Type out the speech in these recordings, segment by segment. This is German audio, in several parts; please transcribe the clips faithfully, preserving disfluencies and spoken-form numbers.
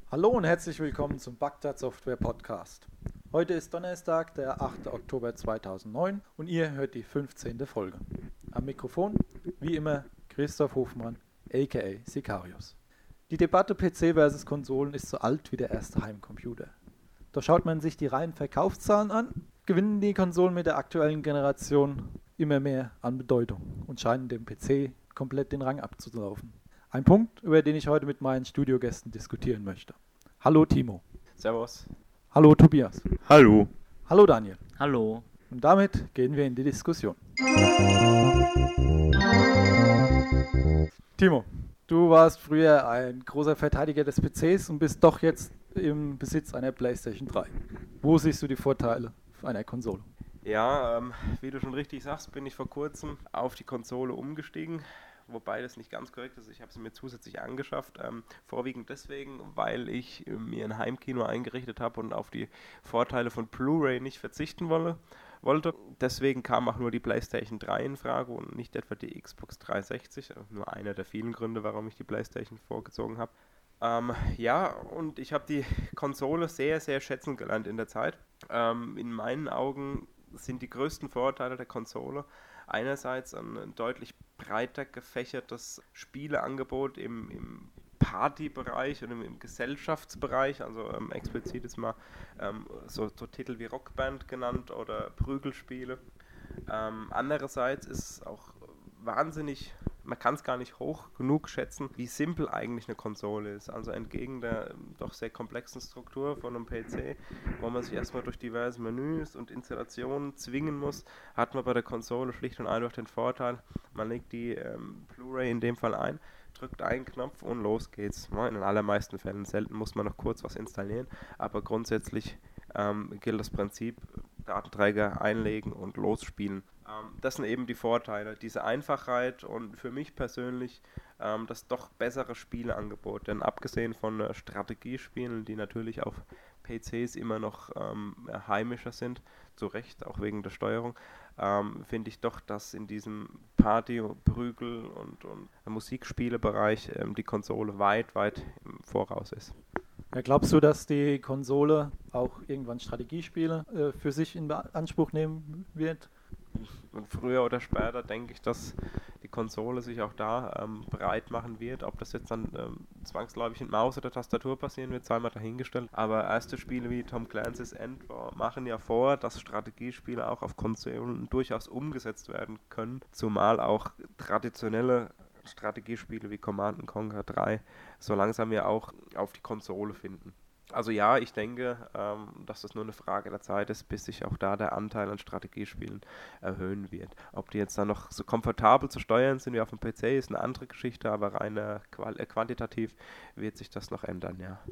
Hallo und herzlich willkommen zum Bagdad Software Podcast. Heute ist Donnerstag, der achte Oktober zweitausendneun und ihr hört die fünfzehnte Folge. Am Mikrofon, wie immer, Christoph Hofmann, aka Sicarius. Die Debatte P C versus Konsolen ist so alt wie der erste Heimcomputer. Doch schaut man sich die reinen Verkaufszahlen an, gewinnen die Konsolen mit der aktuellen Generation immer mehr an Bedeutung und scheinen dem P C komplett den Rang abzulaufen. Ein Punkt, über den ich heute mit meinen Studiogästen diskutieren möchte. Hallo Timo. Servus. Hallo Tobias. Hallo. Hallo Daniel. Hallo. Und damit gehen wir in die Diskussion. Timo, du warst früher ein großer Verteidiger des P Cs und bist doch jetzt im Besitz einer PlayStation drei. Wo siehst du die Vorteile einer Konsole? Ja, ähm, wie du schon richtig sagst, bin ich vor kurzem auf die Konsole umgestiegen. Wobei das nicht ganz korrekt ist, ich habe sie mir zusätzlich angeschafft, ähm, vorwiegend deswegen, weil ich äh, mir ein Heimkino eingerichtet habe und auf die Vorteile von Blu-ray nicht verzichten wolle, wollte. Deswegen kam auch nur die PlayStation drei in Frage und nicht etwa die Xbox dreihundertsechzig, nur einer der vielen Gründe, warum ich die PlayStation vorgezogen habe. Ähm, ja, und ich habe die Konsole sehr, sehr schätzen gelernt in der Zeit. Ähm, in meinen Augen sind die größten Vorteile der Konsole einerseits ein deutlich breiter gefächertes Spieleangebot im, im Partybereich und im, im Gesellschaftsbereich, also ähm, explizit ist mal ähm, so, so Titel wie Rockband genannt oder Prügelspiele. Ähm, andererseits ist es auch wahnsinnig, man kann es gar nicht hoch genug schätzen, wie simpel eigentlich eine Konsole ist. Also entgegen der ähm, doch sehr komplexen Struktur von einem P C, wo man sich erstmal durch diverse Menüs und Installationen zwingen muss, hat man bei der Konsole schlicht und einfach den Vorteil, man legt die ähm, Blu-ray in dem Fall ein, drückt einen Knopf und los geht's. Ja, in den allermeisten Fällen, selten muss man noch kurz was installieren, aber grundsätzlich ähm, gilt das Prinzip, Datenträger einlegen und losspielen. Ähm, das sind eben die Vorteile, diese Einfachheit und für mich persönlich ähm, das doch bessere Spieleangebot. Denn abgesehen von äh, Strategiespielen, die natürlich auf P Cs immer noch ähm, heimischer sind, zu Recht, auch wegen der Steuerung, ähm, finde ich doch, dass in diesem Party-, Prügel- und, und Musikspielebereich ähm, die Konsole weit, weit im Voraus ist. Ja, glaubst du, dass die Konsole auch irgendwann Strategiespiele äh, für sich in Anspruch nehmen wird? Und früher oder später denke ich, dass die Konsole sich auch da ähm, bereit machen wird. Ob das jetzt dann ähm, zwangsläufig mit Maus oder Tastatur passieren wird, sei mal dahingestellt. Aber erste Spiele wie Tom Clancy's End War machen ja vor, dass Strategiespiele auch auf Konsolen durchaus umgesetzt werden können. Zumal auch traditionelle Strategiespiele wie Command and Conquer drei so langsam ja auch auf die Konsole finden. Also ja, ich denke, ähm, dass das nur eine Frage der Zeit ist, bis sich auch da der Anteil an Strategiespielen erhöhen wird. Ob die jetzt dann noch so komfortabel zu steuern sind wie auf dem P C, ist eine andere Geschichte, aber rein äh, qual- äh, quantitativ wird sich das noch ändern, ja.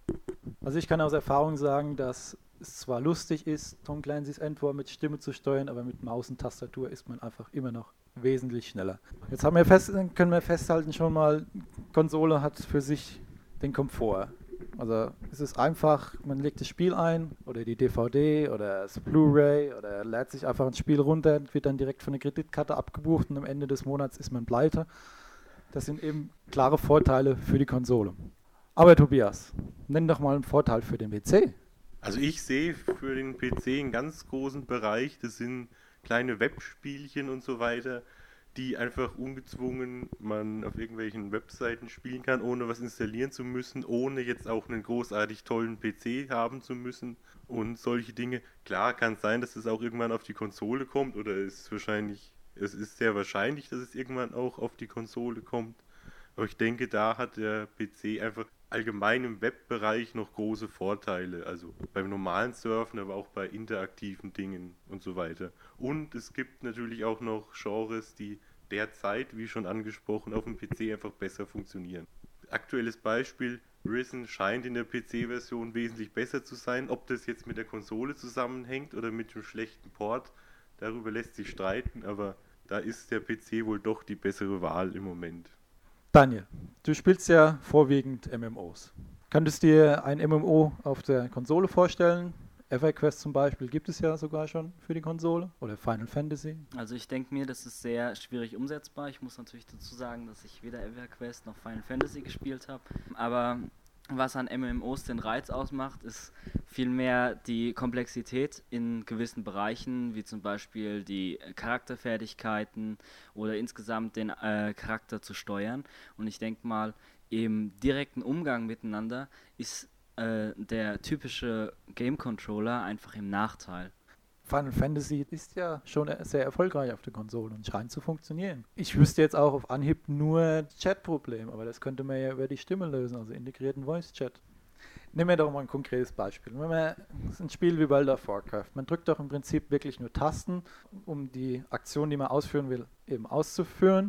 Also ich kann aus Erfahrung sagen, dass es zwar lustig ist, Tom Clancy's End War mit Stimme zu steuern, aber mit Maus und Tastatur ist man einfach immer noch wesentlich schneller. Jetzt haben wir fest, können wir festhalten schon mal, Konsole hat für sich den Komfort. Also es ist einfach, man legt das Spiel ein oder die D V D oder das Blu-ray oder lädt sich einfach ein Spiel runter, wird dann direkt von der Kreditkarte abgebucht und am Ende des Monats ist man pleite. Das sind eben klare Vorteile für die Konsole. Aber Tobias, nenn doch mal einen Vorteil für den P C. Also ich sehe für den P C einen ganz großen Bereich, das sind kleine Webspielchen und so weiter, die einfach ungezwungen man auf irgendwelchen Webseiten spielen kann, ohne was installieren zu müssen, ohne jetzt auch einen großartig tollen P C haben zu müssen und solche Dinge. Klar, kann es sein, dass es auch irgendwann auf die Konsole kommt oder es ist wahrscheinlich, es ist sehr wahrscheinlich, dass es irgendwann auch auf die Konsole kommt. Aber ich denke, da hat der P C einfach allgemein im Webbereich noch große Vorteile, also beim normalen Surfen, aber auch bei interaktiven Dingen und so weiter. Und es gibt natürlich auch noch Genres, die derzeit, wie schon angesprochen, auf dem P C einfach besser funktionieren. Aktuelles Beispiel, Risen scheint in der P C-Version wesentlich besser zu sein. Ob das jetzt mit der Konsole zusammenhängt oder mit dem schlechten Port, darüber lässt sich streiten, aber da ist der P C wohl doch die bessere Wahl im Moment. Daniel, du spielst ja vorwiegend M M Os. Könntest du dir ein M M O auf der Konsole vorstellen? EverQuest zum Beispiel gibt es ja sogar schon für die Konsole oder Final Fantasy. Also ich denke mir, das ist sehr schwierig umsetzbar. Ich muss natürlich dazu sagen, dass ich weder EverQuest noch Final Fantasy gespielt habe. Aber was an M M Os den Reiz ausmacht, ist vielmehr die Komplexität in gewissen Bereichen, wie zum Beispiel die Charakterfertigkeiten oder insgesamt den äh, Charakter zu steuern. Und ich denke mal, im direkten Umgang miteinander ist äh, der typische Game Controller einfach im Nachteil. Final Fantasy ist ja schon sehr erfolgreich auf der Konsole und scheint zu funktionieren. Ich wüsste jetzt auch auf Anhieb nur Chat-Problem, aber das könnte man ja über die Stimme lösen, also integrierten Voice-Chat. Nehmen wir doch mal ein konkretes Beispiel. Wenn man ein Spiel wie World of Warcraft, man drückt doch im Prinzip wirklich nur Tasten, um die Aktion, die man ausführen will, eben auszuführen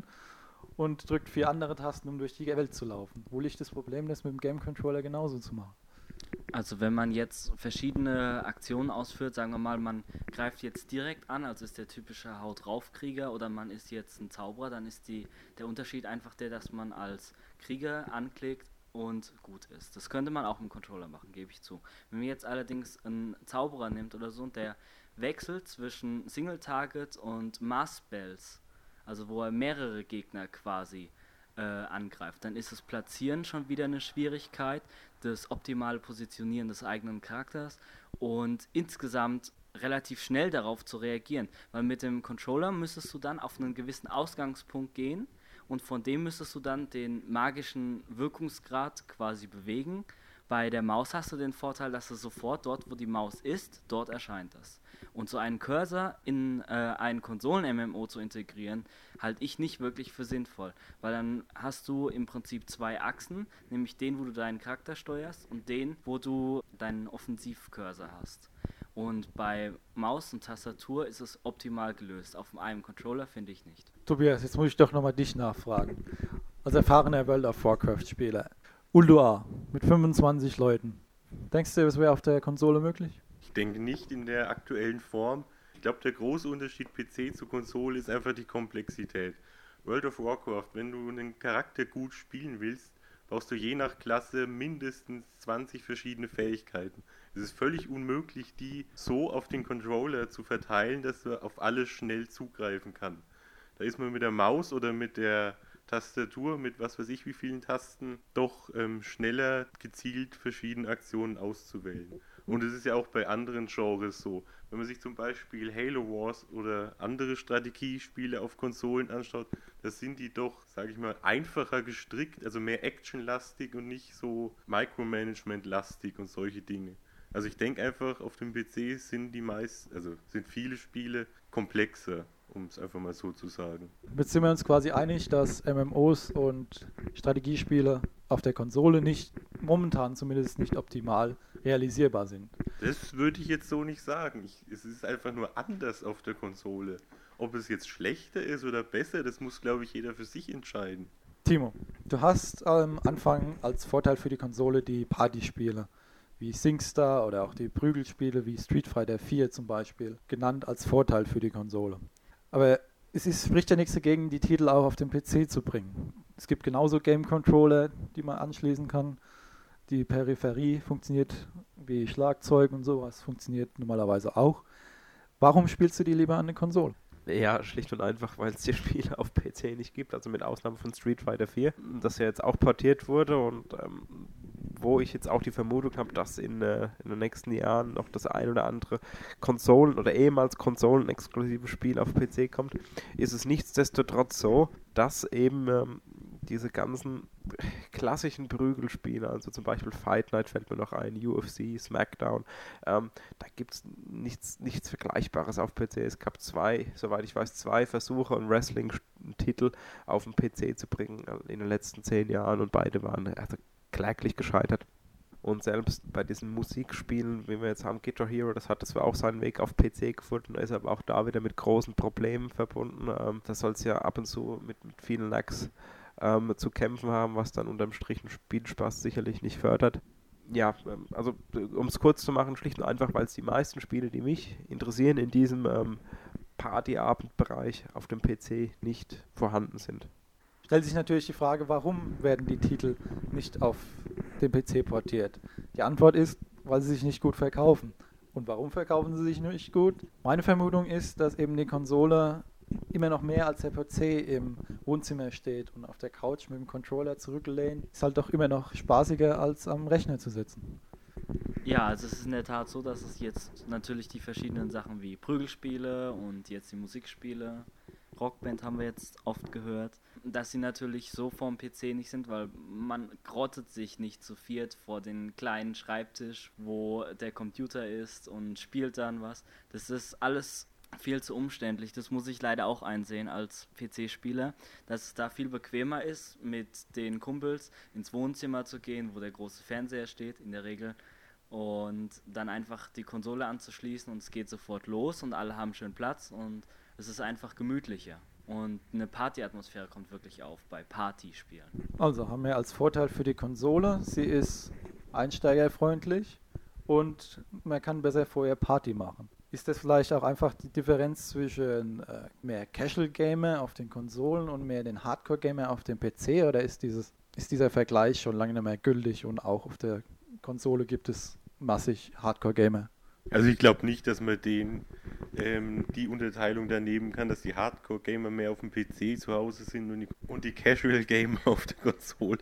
und drückt vier andere Tasten, um durch die Welt zu laufen. Wo liegt das Problem, das mit dem Game Controller genauso zu machen? Also wenn man jetzt verschiedene Aktionen ausführt, sagen wir mal, man greift jetzt direkt an, also ist der typische Haut-drauf-Krieger, oder man ist jetzt ein Zauberer, dann ist die, der Unterschied einfach der, dass man als Krieger anklickt und gut ist. Das könnte man auch im Controller machen, gebe ich zu. Wenn man jetzt allerdings einen Zauberer nimmt oder so und der wechselt zwischen Single-Target und Mass-Spells, also wo er mehrere Gegner quasi äh, angreift, dann ist das Platzieren schon wieder eine Schwierigkeit, das optimale Positionieren des eigenen Charakters und insgesamt relativ schnell darauf zu reagieren, weil mit dem Controller müsstest du dann auf einen gewissen Ausgangspunkt gehen und von dem müsstest du dann den magischen Wirkungsgrad quasi bewegen. Bei der Maus hast du den Vorteil, dass du sofort dort, wo die Maus ist, dort erscheint das. Und so einen Cursor in äh, ein Konsolen-M M O zu integrieren, halte ich nicht wirklich für sinnvoll. Weil dann hast du im Prinzip zwei Achsen, nämlich den, wo du deinen Charakter steuerst und den, wo du deinen Offensiv-Cursor hast. Und bei Maus und Tastatur ist es optimal gelöst. Auf einem Controller finde ich nicht. Tobias, jetzt muss ich doch nochmal dich nachfragen. Als erfahrener World of Warcraft-Spieler. Ulduar mit fünfundzwanzig Leuten. Denkst du, das wäre auf der Konsole möglich? Ich denke nicht in der aktuellen Form. Ich glaube, der große Unterschied P C zu Konsole ist einfach die Komplexität. World of Warcraft, wenn du einen Charakter gut spielen willst, brauchst du je nach Klasse mindestens zwanzig verschiedene Fähigkeiten. Es ist völlig unmöglich, die so auf den Controller zu verteilen, dass man auf alles schnell zugreifen kann. Da ist man mit der Maus oder mit der Tastatur, mit was weiß ich wie vielen Tasten, doch ähm, schneller gezielt verschiedene Aktionen auszuwählen. Und es ist ja auch bei anderen Genres so. Wenn man sich zum Beispiel Halo Wars oder andere Strategiespiele auf Konsolen anschaut, da sind die doch, sage ich mal, einfacher gestrickt, also mehr actionlastig und nicht so Micromanagement-lastig und solche Dinge. Also ich denke einfach, auf dem P C sind die meisten, also sind viele Spiele komplexer, um es einfach mal so zu sagen. Jetzt sind wir uns quasi einig, dass M M Os und Strategiespiele auf der Konsole nicht, momentan zumindest nicht optimal realisierbar sind. Das würde ich jetzt so nicht sagen. Ich, es ist einfach nur anders auf der Konsole. Ob es jetzt schlechter ist oder besser, das muss, glaube ich, jeder für sich entscheiden. Timo, du hast am Anfang als Vorteil für die Konsole die Partyspiele wie SingStar oder auch die Prügelspiele wie Street Fighter vier zum Beispiel genannt als Vorteil für die Konsole. Aber es ist, spricht ja nichts dagegen, die Titel auch auf den P C zu bringen. Es gibt genauso Game-Controller, die man anschließen kann. Die Peripherie funktioniert wie Schlagzeug und sowas, funktioniert normalerweise auch. Warum spielst du die lieber an der Konsole? Ja, schlicht und einfach, weil es die Spiele auf P C nicht gibt, also mit Ausnahme von Street Fighter vier, das ja jetzt auch portiert wurde und ähm, wo ich jetzt auch die Vermutung habe, dass in, äh, in den nächsten Jahren noch das ein oder andere Konsolen- oder ehemals Konsolen-exklusive Spiel auf P C kommt, ist es nichtsdestotrotz so, dass eben ähm, diese ganzen klassischen Prügelspiele, also zum Beispiel Fight Night fällt mir noch ein, U F C, Smackdown, ähm, da gibt es nichts, nichts Vergleichbares auf P C. Es gab zwei, soweit ich weiß, zwei Versuche, einen Wrestling-Titel auf den P C zu bringen in den letzten zehn Jahren und beide waren also kläglich gescheitert. Und selbst bei diesen Musikspielen, wie wir jetzt haben, Guitar Hero, das hat zwar auch seinen Weg auf P C gefunden, ist aber auch da wieder mit großen Problemen verbunden. Ähm, da soll es ja ab und zu mit, mit vielen Lags ähm, zu kämpfen haben, was dann unterm Strich den Spielspaß sicherlich nicht fördert. Ja, ähm, also um es kurz zu machen, schlicht und einfach, weil es die meisten Spiele, die mich interessieren, in diesem ähm, Partyabendbereich auf dem P C nicht vorhanden sind. Stellt sich natürlich die Frage, warum werden die Titel nicht auf den P C portiert? Die Antwort ist, weil sie sich nicht gut verkaufen. Und warum verkaufen sie sich nicht gut? Meine Vermutung ist, dass eben die Konsole immer noch mehr als der P C im Wohnzimmer steht und auf der Couch mit dem Controller zurückgelehnt, ist halt doch immer noch spaßiger als am Rechner zu sitzen. Ja, also es ist in der Tat so, dass es jetzt natürlich die verschiedenen Sachen wie Prügelspiele und jetzt die Musikspiele, Rockband haben wir jetzt oft gehört, dass sie natürlich so vorm P C nicht sind, weil man grottet sich nicht zu viert vor den kleinen Schreibtisch, wo der Computer ist und spielt dann was. Das ist alles viel zu umständlich. Das muss ich leider auch einsehen als P C-Spieler, dass es da viel bequemer ist, mit den Kumpels ins Wohnzimmer zu gehen, wo der große Fernseher steht in der Regel, und dann einfach die Konsole anzuschließen und es geht sofort los und alle haben schön Platz und es ist einfach gemütlicher. Und eine Partyatmosphäre kommt wirklich auf bei Partyspielen. Also haben wir als Vorteil für die Konsole, sie ist einsteigerfreundlich und man kann besser vorher Party machen. Ist das vielleicht auch einfach die Differenz zwischen äh, mehr Casual-Gamer auf den Konsolen und mehr den Hardcore-Gamer auf dem P C, oder ist, dieses, ist dieser Vergleich schon lange nicht mehr gültig und auch auf der Konsole gibt es massig Hardcore-Gamer? Also ich glaube nicht, dass man den, ähm, die Unterteilung da nehmen kann, dass die Hardcore-Gamer mehr auf dem P C zu Hause sind und die, und die Casual-Gamer auf der Konsole.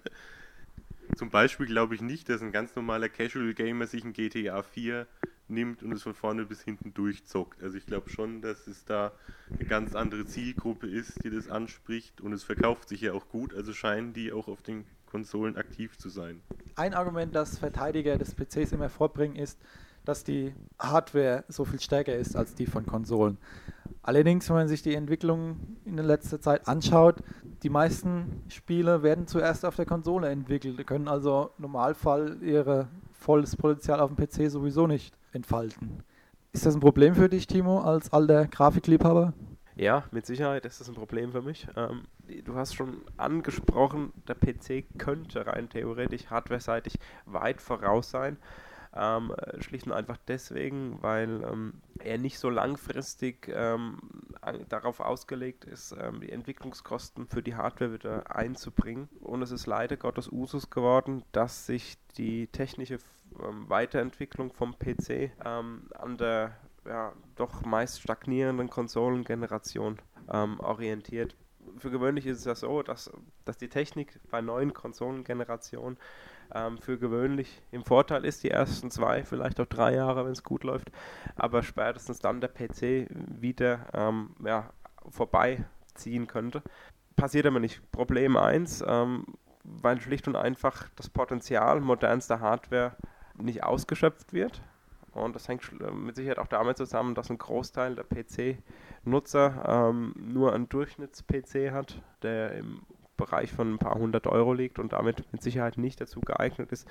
Zum Beispiel glaube ich nicht, dass ein ganz normaler Casual-Gamer sich ein G T A vier nimmt und es von vorne bis hinten durchzockt. Also ich glaube schon, dass es da eine ganz andere Zielgruppe ist, die das anspricht, und es verkauft sich ja auch gut, also scheinen die auch auf den Konsolen aktiv zu sein. Ein Argument, das Verteidiger des P Cs immer vorbringen, ist, dass die Hardware so viel stärker ist als die von Konsolen. Allerdings, wenn man sich die Entwicklung in der letzten Zeit anschaut, die meisten Spiele werden zuerst auf der Konsole entwickelt, die können also im Normalfall ihr volles Potenzial auf dem P C sowieso nicht entfalten. Ist das ein Problem für dich, Timo, als alter Grafikliebhaber? Ja, mit Sicherheit ist das ein Problem für mich. Ähm, du hast schon angesprochen, der P C könnte rein theoretisch hardwareseitig weit voraus sein. Ähm, schlicht und einfach deswegen, weil ähm, er nicht so langfristig ähm, an, darauf ausgelegt ist, ähm, die Entwicklungskosten für die Hardware wieder einzubringen. Und es ist leider Gottes Usus geworden, dass sich die technische ähm, Weiterentwicklung vom P C ähm, an der ja, doch meist stagnierenden Konsolengeneration ähm, orientiert. Für gewöhnlich ist es ja so, dass, dass die Technik bei neuen Konsolengenerationen ähm, für gewöhnlich im Vorteil ist, die ersten zwei, vielleicht auch drei Jahre, wenn es gut läuft, aber spätestens dann der P C wieder ähm, ja, vorbeiziehen könnte. Passiert aber nicht. Problem eins, ähm, weil schlicht und einfach das Potenzial modernster Hardware nicht ausgeschöpft wird. Und das hängt mit Sicherheit auch damit zusammen, dass ein Großteil der P C-Nutzer ähm, nur einen Durchschnitts-P C hat, der im Bereich von ein paar hundert Euro liegt und damit mit Sicherheit nicht dazu geeignet ist,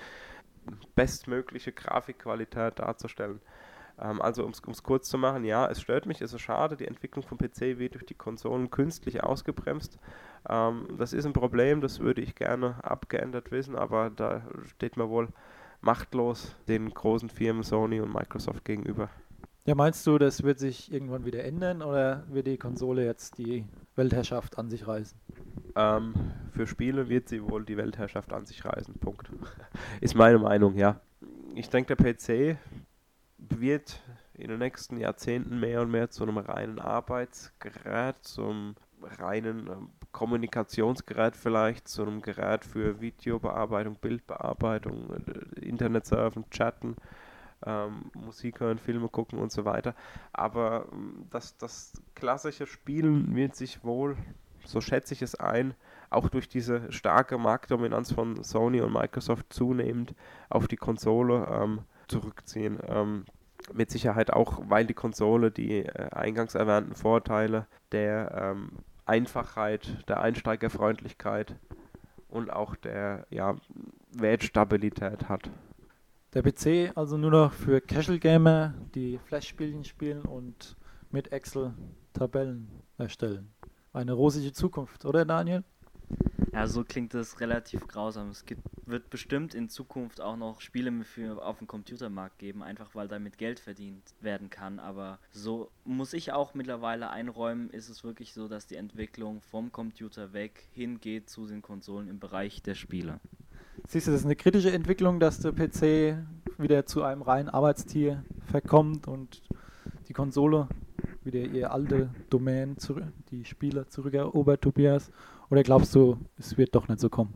bestmögliche Grafikqualität darzustellen. Ähm, also um es kurz zu machen, ja, es stört mich, es ist schade, die Entwicklung vom P C wird durch die Konsolen künstlich ausgebremst. Ähm, das ist ein Problem, das würde ich gerne abgeändert wissen, aber da steht man wohl machtlos den großen Firmen Sony und Microsoft gegenüber. Ja, meinst du, das wird sich irgendwann wieder ändern oder wird die Konsole jetzt die Weltherrschaft an sich reißen? Ähm, für Spiele wird sie wohl die Weltherrschaft an sich reißen, Punkt. Ist meine Meinung, ja. Ich denke, der P C wird in den nächsten Jahrzehnten mehr und mehr zu einem reinen Arbeitsgerät, zum reinen ähm, Kommunikationsgerät vielleicht, zu einem Gerät für Videobearbeitung, Bildbearbeitung, äh, Internetsurfen, Chatten, ähm, Musik hören, Filme gucken und so weiter. Aber ähm, das, das klassische Spielen wird sich wohl, so schätze ich es ein, auch durch diese starke Marktdominanz von Sony und Microsoft zunehmend auf die Konsole ähm, zurückziehen. Ähm, mit Sicherheit auch, weil die Konsole die äh, eingangs erwähnten Vorteile der ähm, Einfachheit, der Einsteigerfreundlichkeit und auch der ja, Wertstabilität hat. Der P C also nur noch für Casual Gamer, die Flash-Spielchen spielen und mit Excel Tabellen erstellen. Eine rosige Zukunft, oder Daniel? Ja, so klingt das relativ grausam. Es gibt, wird bestimmt in Zukunft auch noch Spiele für auf dem Computermarkt geben, einfach weil damit Geld verdient werden kann. Aber so muss ich auch mittlerweile einräumen, ist es wirklich so, dass die Entwicklung vom Computer weg hingeht zu den Konsolen im Bereich der Spiele. Siehst du, das ist eine kritische Entwicklung, dass der P C wieder zu einem reinen Arbeitstier verkommt und die Konsole wieder ihr alte Domain, zurück, die Spieler zurückerobert, Tobias? Oder glaubst du, es wird doch nicht so kommen?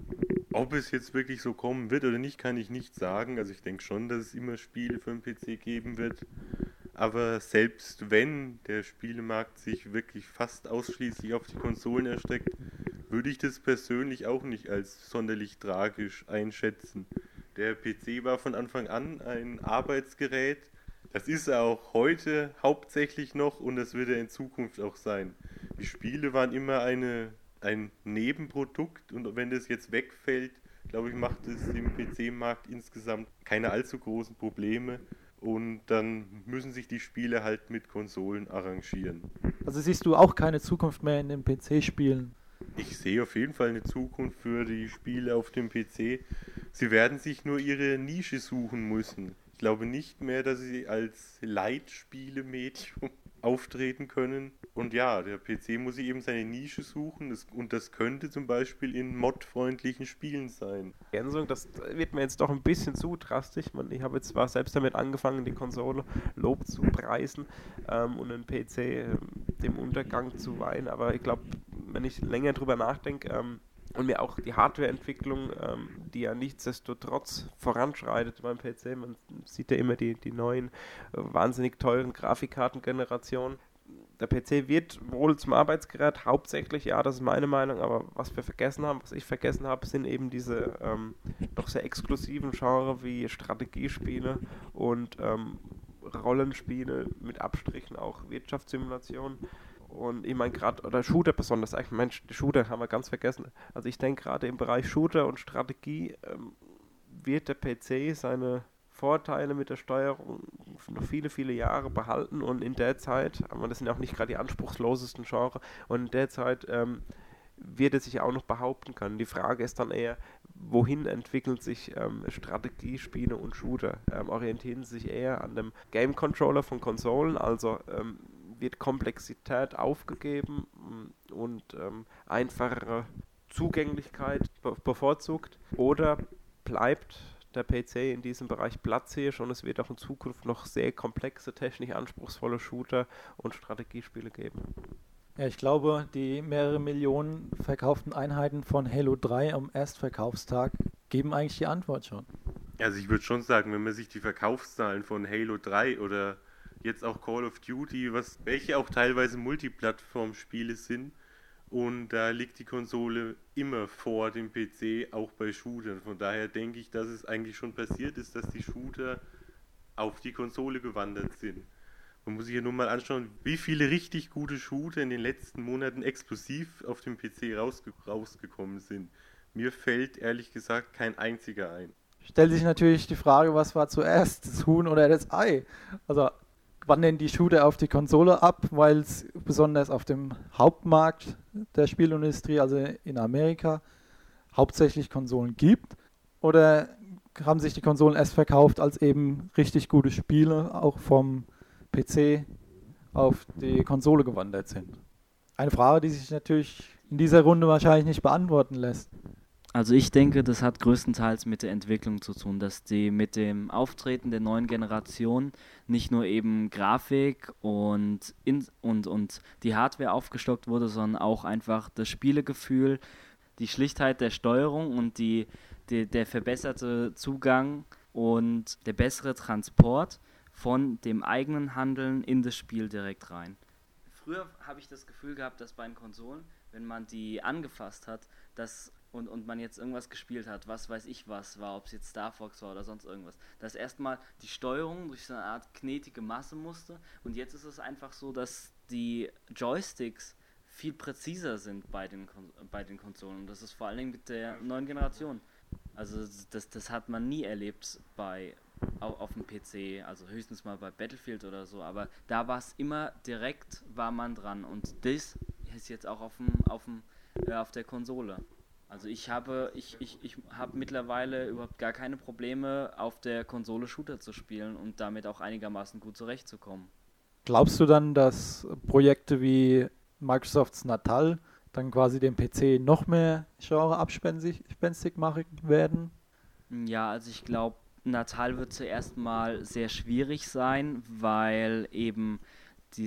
Ob es jetzt wirklich so kommen wird oder nicht, kann ich nicht sagen. Also ich denke schon, dass es immer Spiele für den P C geben wird. Aber selbst wenn der Spielemarkt sich wirklich fast ausschließlich auf die Konsolen erstreckt, würde ich das persönlich auch nicht als sonderlich tragisch einschätzen. Der P C war von Anfang an ein Arbeitsgerät. Das ist er auch heute hauptsächlich noch und das wird er in Zukunft auch sein. Die Spiele waren immer eine, ein Nebenprodukt und wenn das jetzt wegfällt, glaube ich, macht es im P C-Markt insgesamt keine allzu großen Probleme. Und dann müssen sich die Spiele halt mit Konsolen arrangieren. Also siehst du auch keine Zukunft mehr in den P C-Spielen? Ich sehe auf jeden Fall eine Zukunft für die Spiele auf dem P C. Sie werden sich nur ihre Nische suchen müssen. Ich glaube nicht mehr, dass sie als Leitspielemedium auftreten können. Und ja, der P C muss sich eben seine Nische suchen das, und das könnte zum Beispiel in modfreundlichen Spielen sein. Ergänzung, das wird mir jetzt doch ein bisschen zu drastisch. Man, ich habe jetzt zwar selbst damit angefangen, die Konsole Lob zu preisen ähm, und den P C äh, dem Untergang zu weihen, aber ich glaube, wenn ich länger drüber nachdenke, ähm, und mir auch die Hardwareentwicklung, ähm, die ja nichtsdestotrotz voranschreitet beim P C, man sieht ja immer die, die neuen, äh, wahnsinnig teuren Grafikkartengenerationen. Der P C wird wohl zum Arbeitsgerät, hauptsächlich, ja, das ist meine Meinung, aber was wir vergessen haben, was ich vergessen habe, sind eben diese ähm, doch sehr exklusiven Genres wie Strategiespiele und ähm, Rollenspiele mit Abstrichen, auch Wirtschaftssimulationen. Und ich meine gerade, oder Shooter besonders, eigentlich, Mensch, die Shooter haben wir ganz vergessen. Also ich denke gerade im Bereich Shooter und Strategie ähm, wird der P C seine Vorteile mit der Steuerung noch viele, viele Jahre behalten und in der Zeit, aber das sind auch nicht gerade die anspruchslosesten Genres, und in der Zeit ähm, wird er sich auch noch behaupten können. Die Frage ist dann eher, wohin entwickeln sich ähm, Strategiespiele und Shooter? Ähm, orientieren sie sich eher an dem Game Controller von Konsolen, also ähm, wird Komplexität aufgegeben und ähm, einfachere Zugänglichkeit be- bevorzugt, oder bleibt der P C in diesem Bereich Platzhirsch und es wird auch in Zukunft noch sehr komplexe, technisch anspruchsvolle Shooter und Strategiespiele geben? Ja, ich glaube, die mehrere Millionen verkauften Einheiten von Halo drei am Erstverkaufstag geben eigentlich die Antwort schon. Also ich würde schon sagen, wenn man sich die Verkaufszahlen von Halo drei oder jetzt auch Call of Duty, was, welche auch teilweise Multiplattform-Spiele sind, und da liegt die Konsole immer vor dem P C, auch bei Shootern. Von daher denke ich, dass es eigentlich schon passiert ist, dass die Shooter auf die Konsole gewandert sind. Man muss sich ja nur mal anschauen, wie viele richtig gute Shooter in den letzten Monaten exklusiv auf dem P C rausge- rausgekommen sind. Mir fällt ehrlich gesagt kein einziger ein. Stellt sich natürlich die Frage, was war zuerst, das Huhn oder das Ei? Also wandern die Shooter auf die Konsole ab, weil es besonders auf dem Hauptmarkt der Spielindustrie, also in Amerika, hauptsächlich Konsolen gibt? Oder haben sich die Konsolen erst verkauft, als eben richtig gute Spiele auch vom P C auf die Konsole gewandert sind? Eine Frage, die sich natürlich in dieser Runde wahrscheinlich nicht beantworten lässt. Also ich denke, das hat größtenteils mit der Entwicklung zu tun, dass die mit dem Auftreten der neuen Generation nicht nur eben Grafik und, in, und, und die Hardware aufgestockt wurde, sondern auch einfach das Spielegefühl, die Schlichtheit der Steuerung und die, die, der verbesserte Zugang und der bessere Transport von dem eigenen Handeln in das Spiel direkt rein. Früher habe ich das Gefühl gehabt, dass bei den Konsolen, wenn man die angefasst hat, dass Und, und man jetzt irgendwas gespielt hat, was weiß ich was war, ob es jetzt Star Fox war oder sonst irgendwas, dass erstmal die Steuerung durch so eine Art knetige Masse musste, und jetzt ist es einfach so, dass die Joysticks viel präziser sind bei den, Kon- bei den Konsolen, und das ist vor allen Dingen mit der neuen Generation. Also das, das hat man nie erlebt bei auf, auf dem P C, also höchstens mal bei Battlefield oder so, aber da war es immer direkt, war man dran, und das ist jetzt auch auf dem, auf dem, äh, auf der Konsole. Also ich habe ich, ich, ich habe mittlerweile überhaupt gar keine Probleme, auf der Konsole Shooter zu spielen und damit auch einigermaßen gut zurechtzukommen. Glaubst du dann, dass Projekte wie Microsofts Natal dann quasi dem P C noch mehr Genre abspenstig machen werden? Ja, also ich glaube, Natal wird zuerst mal sehr schwierig sein, weil eben dies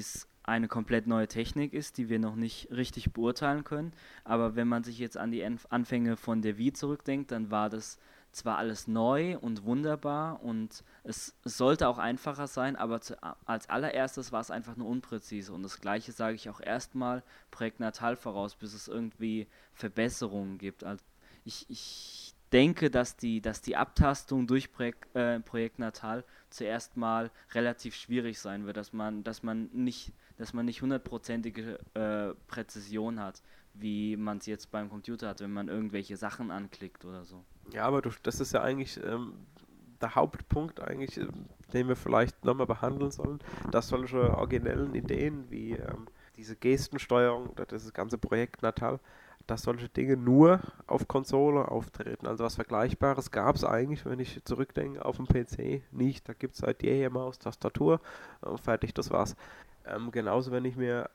eine komplett neue Technik ist, die wir noch nicht richtig beurteilen können. Aber wenn man sich jetzt an die Anfänge von der Wii zurückdenkt, dann war das zwar alles neu und wunderbar und es, es sollte auch einfacher sein, aber zu, als allererstes war es einfach nur unpräzise. Und das Gleiche sage ich auch erstmal Projekt Natal voraus, bis es irgendwie Verbesserungen gibt. Also ich, ich denke, dass die, dass die Abtastung durch Projekt, äh, Projekt Natal zuerst mal relativ schwierig sein wird, dass man, dass man nicht, dass man nicht hundertprozentige äh, Präzision hat, wie man es jetzt beim Computer hat, wenn man irgendwelche Sachen anklickt oder so. Ja, aber du, das ist ja eigentlich ähm, der Hauptpunkt, eigentlich, äh, den wir vielleicht nochmal behandeln sollen, dass solche originellen Ideen wie ähm, diese Gestensteuerung oder dieses ganze Projekt Natal, dass solche Dinge nur auf Konsole auftreten. Also was Vergleichbares gab es eigentlich, wenn ich zurückdenke, auf dem P C nicht. Da gibt es halt jeher Maus, Tastatur, äh, fertig, das war's. Ähm, genauso, wenn ich mir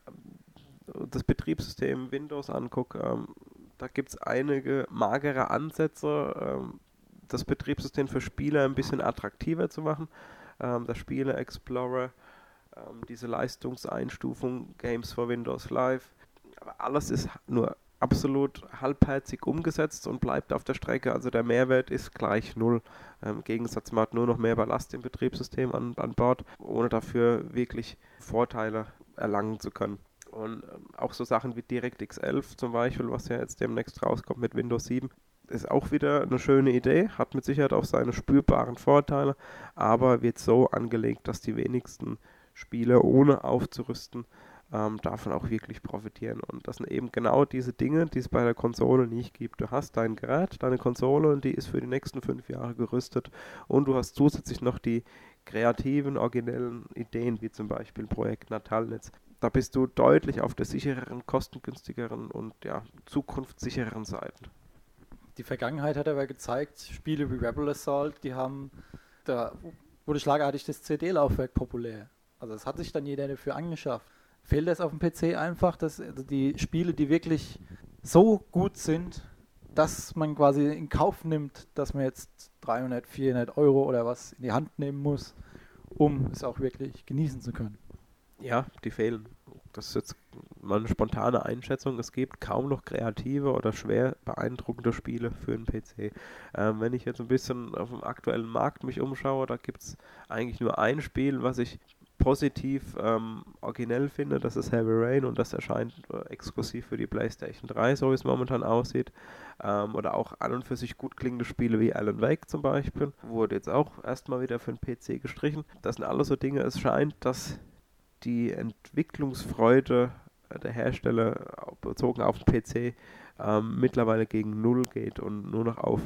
das Betriebssystem Windows angucke, ähm, da gibt es einige magere Ansätze, ähm, das Betriebssystem für Spieler ein bisschen attraktiver zu machen. Ähm, der Spieler Explorer, ähm, diese Leistungseinstufung, Games for Windows Live, aber alles ist nur absolut halbherzig umgesetzt und bleibt auf der Strecke. Also der Mehrwert ist gleich null. Ähm, Im Gegensatz, man hat nur noch mehr Ballast im Betriebssystem an, an Bord, ohne dafür wirklich Vorteile erlangen zu können. Und ähm, auch so Sachen wie DirectX elf zum Beispiel, was ja jetzt demnächst rauskommt mit Windows sieben, ist auch wieder eine schöne Idee, hat mit Sicherheit auch seine spürbaren Vorteile, aber wird so angelegt, dass die wenigsten Spieler ohne aufzurüsten ähm, davon auch wirklich profitieren. Und das sind eben genau diese Dinge, die es bei der Konsole nicht gibt. Du hast dein Gerät, deine Konsole und die ist für die nächsten fünf Jahre gerüstet und du hast zusätzlich noch die kreativen, originellen Ideen, wie zum Beispiel Projekt Natalnetz. Da bist du deutlich auf der sichereren, kostengünstigeren und ja, zukunftssichereren Seite. Die Vergangenheit hat aber gezeigt, Spiele wie Rebel Assault, die haben, da wurde schlagartig das C D-Laufwerk populär. Also das hat sich dann jeder dafür angeschafft. Fehlt das auf dem P C einfach, dass also die Spiele, die wirklich so gut sind, dass man quasi in Kauf nimmt, dass man jetzt dreihundert, vierhundert Euro oder was in die Hand nehmen muss, um es auch wirklich genießen zu können. Ja, die fehlen. Das ist jetzt mal eine spontane Einschätzung. Es gibt kaum noch kreative oder schwer beeindruckende Spiele für den P C. Ähm, wenn ich jetzt ein bisschen auf dem aktuellen Markt mich umschaue, da gibt es eigentlich nur ein Spiel, was ich positiv ähm, originell finde. Das ist Heavy Rain und das erscheint äh, exklusiv für die PlayStation drei, so wie es momentan aussieht. Ähm, oder auch an und für sich gut klingende Spiele wie Alan Wake zum Beispiel. Wurde jetzt auch erstmal wieder für den P C gestrichen. Das sind alles so Dinge, es scheint, dass die Entwicklungsfreude der Hersteller bezogen auf den P C ähm, mittlerweile gegen Null geht und nur noch auf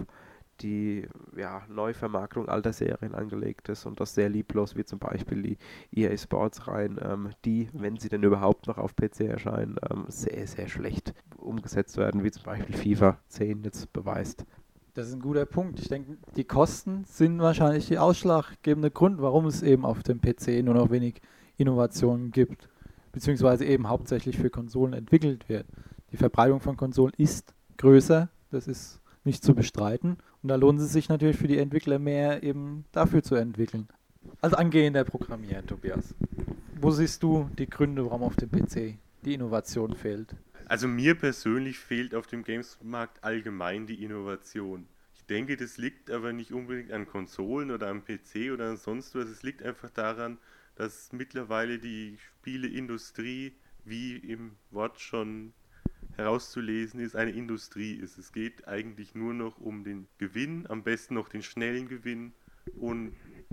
die ja, Neuvermarktung alter Serien angelegt ist und das sehr lieblos, wie zum Beispiel die E A Sports Reihen, ähm, die, wenn sie denn überhaupt noch auf P C erscheinen, ähm, sehr, sehr schlecht umgesetzt werden, wie zum Beispiel FIFA zehn jetzt beweist. Das ist ein guter Punkt. Ich denke, die Kosten sind wahrscheinlich die ausschlaggebende Grund, warum es eben auf dem P C nur noch wenig Innovationen gibt, beziehungsweise eben hauptsächlich für Konsolen entwickelt wird. Die Verbreitung von Konsolen ist größer, das ist nicht zu bestreiten. Und da lohnt es sich natürlich für die Entwickler mehr, eben dafür zu entwickeln. Als angehender Programmierer, Tobias, wo siehst du die Gründe, warum auf dem P C die Innovation fehlt? Also mir persönlich fehlt auf dem Games-Markt allgemein die Innovation. Ich denke, das liegt aber nicht unbedingt an Konsolen oder am P C oder an sonst was. Es liegt einfach daran, dass mittlerweile die Spieleindustrie, wie im Wort schon herauszulesen ist, eine Industrie ist. Es geht eigentlich nur noch um den Gewinn, am besten noch den schnellen Gewinn und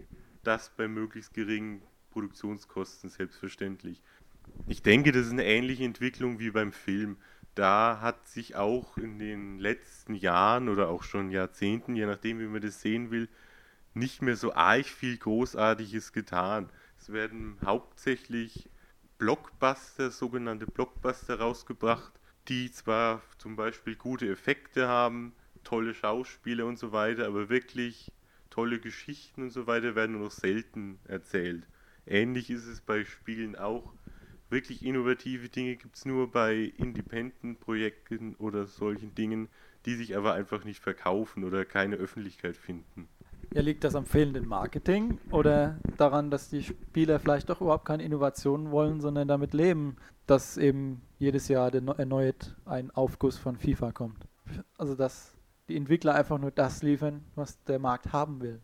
das bei möglichst geringen Produktionskosten selbstverständlich. Ich denke, das ist eine ähnliche Entwicklung wie beim Film. Da hat sich auch in den letzten Jahren oder auch schon Jahrzehnten, je nachdem wie man das sehen will, nicht mehr so arg viel Großartiges getan. Es werden hauptsächlich Blockbuster, sogenannte Blockbuster rausgebracht, die zwar zum Beispiel gute Effekte haben, tolle Schauspieler und so weiter, aber wirklich tolle Geschichten und so weiter werden nur noch selten erzählt. Ähnlich ist es bei Spielen auch. Wirklich innovative Dinge gibt es nur bei Independent-Projekten oder solchen Dingen, die sich aber einfach nicht verkaufen oder keine Öffentlichkeit finden. Ja, liegt das am fehlenden Marketing oder daran, dass die Spieler vielleicht doch überhaupt keine Innovationen wollen, sondern damit leben, dass eben jedes Jahr erneut ein Aufguss von FIFA kommt? Also dass die Entwickler einfach nur das liefern, was der Markt haben will.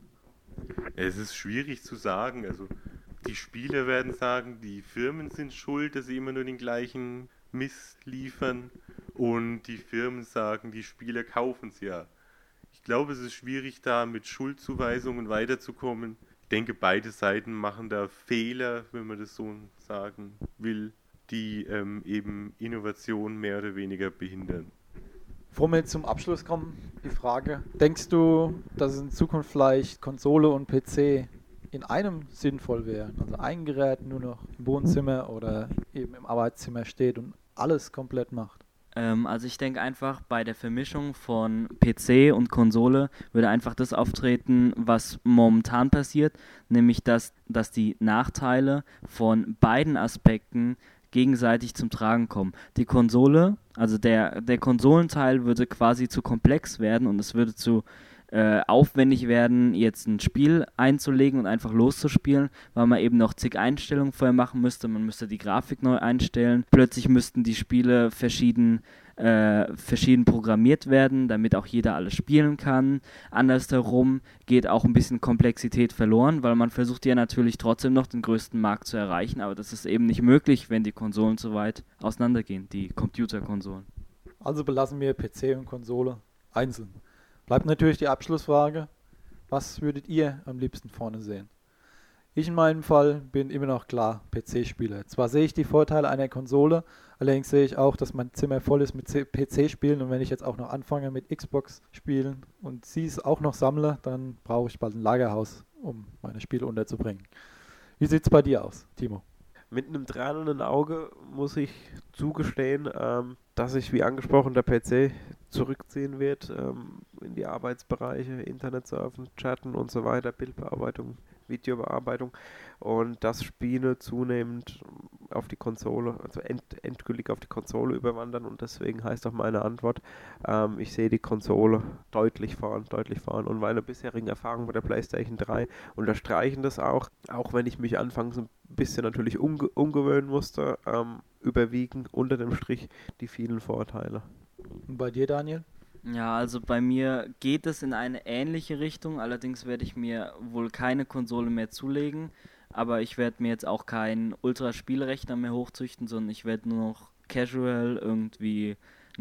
Es ist schwierig zu sagen. Also die Spieler werden sagen, die Firmen sind schuld, dass sie immer nur den gleichen Mist liefern. Und die Firmen sagen, die Spieler kaufen es ja. Ich glaube, es ist schwierig, da mit Schuldzuweisungen weiterzukommen. Ich denke, beide Seiten machen da Fehler, wenn man das so sagen will, die ähm, eben Innovation mehr oder weniger behindern. Bevor wir jetzt zum Abschluss kommen, die Frage, denkst du, dass es in Zukunft vielleicht Konsole und P C in einem sinnvoll wären? Also ein Gerät nur noch im Wohnzimmer oder eben im Arbeitszimmer steht und alles komplett macht? Ähm, also ich denke einfach, bei der Vermischung von P C und Konsole würde einfach das auftreten, was momentan passiert, nämlich dass, dass die Nachteile von beiden Aspekten gegenseitig zum Tragen kommen. Die Konsole, also der, der Konsolenteil würde quasi zu komplex werden und es würde zu äh, aufwendig werden, jetzt ein Spiel einzulegen und einfach loszuspielen, weil man eben noch zig Einstellungen vorher machen müsste. Man müsste die Grafik neu einstellen. Plötzlich müssten die Spiele verschieden, äh, verschieden programmiert werden, damit auch jeder alles spielen kann. Andersherum geht auch ein bisschen Komplexität verloren, weil man versucht ja natürlich trotzdem noch den größten Markt zu erreichen, aber das ist eben nicht möglich, wenn die Konsolen so weit auseinandergehen, die Computerkonsolen. Also belassen wir P C und Konsole einzeln. Bleibt natürlich die Abschlussfrage, was würdet ihr am liebsten vorne sehen? Ich in meinem Fall bin immer noch klar P C-Spieler. Zwar sehe ich die Vorteile einer Konsole, allerdings sehe ich auch, dass mein Zimmer voll ist mit P C-Spielen und wenn ich jetzt auch noch anfange mit Xbox-Spielen und sie es auch noch sammle, dann brauche ich bald ein Lagerhaus, um meine Spiele unterzubringen. Wie sieht es bei dir aus, Timo? Mit einem tränenden Auge muss ich zugestehen, ähm, dass sich, wie angesprochen, der P C zurückziehen wird ähm, in die Arbeitsbereiche, Internetsurfen, Chatten und so weiter, Bildbearbeitung, Videobearbeitung und dass Spiele zunehmend auf die Konsole, also end, endgültig auf die Konsole überwandern und deswegen heißt auch meine Antwort, ähm, ich sehe die Konsole deutlich vorn, deutlich vorn und meine bisherigen Erfahrungen mit der PlayStation drei unterstreichen das auch, auch wenn ich mich anfangs ein bisschen natürlich umge- umgewöhnen musste, ähm, überwiegen unter dem Strich die vielen Vorteile. Und bei dir, Daniel? Ja, also bei mir geht es in eine ähnliche Richtung, allerdings werde ich mir wohl keine Konsole mehr zulegen, aber ich werde mir jetzt auch keinen Ultraspielrechner mehr hochzüchten, sondern ich werde nur noch casual irgendwie,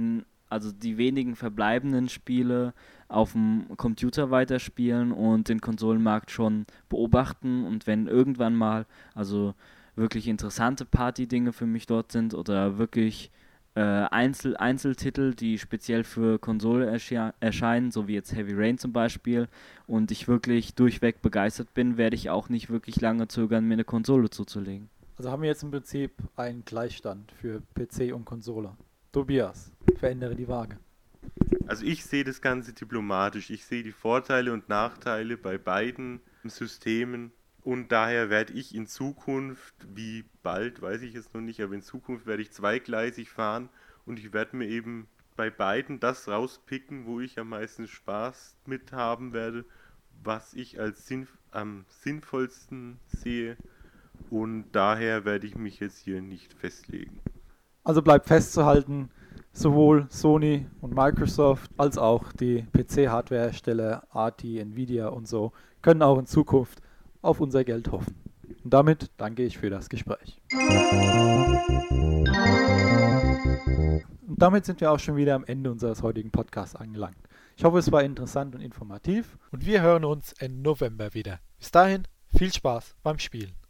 also die wenigen verbleibenden Spiele auf dem Computer weiterspielen und den Konsolenmarkt schon beobachten und wenn irgendwann mal, also wirklich interessante Party-Dinge für mich dort sind oder wirklich Äh, Einzel- Einzeltitel, die speziell für Konsole ersche- erscheinen, so wie jetzt Heavy Rain zum Beispiel, und ich wirklich durchweg begeistert bin, werde ich auch nicht wirklich lange zögern, mir eine Konsole zuzulegen. Also haben wir jetzt im Prinzip einen Gleichstand für P C und Konsole. Tobias, verändere die Waage. Also ich sehe das Ganze diplomatisch. Ich sehe die Vorteile und Nachteile bei beiden Systemen. Und daher werde ich in Zukunft, wie bald, weiß ich jetzt noch nicht, aber in Zukunft werde ich zweigleisig fahren und ich werde mir eben bei beiden das rauspicken, wo ich am meisten Spaß mit haben werde, was ich als sinn, am sinnvollsten sehe und daher werde ich mich jetzt hier nicht festlegen. Also bleibt festzuhalten, sowohl Sony und Microsoft als auch die P C-Hardware-Hersteller A T I, Nvidia und so können auch in Zukunft auf unser Geld hoffen. Und damit danke ich für das Gespräch. Und damit sind wir auch schon wieder am Ende unseres heutigen Podcasts angelangt. Ich hoffe, es war interessant und informativ und wir hören uns im November wieder. Bis dahin, viel Spaß beim Spielen.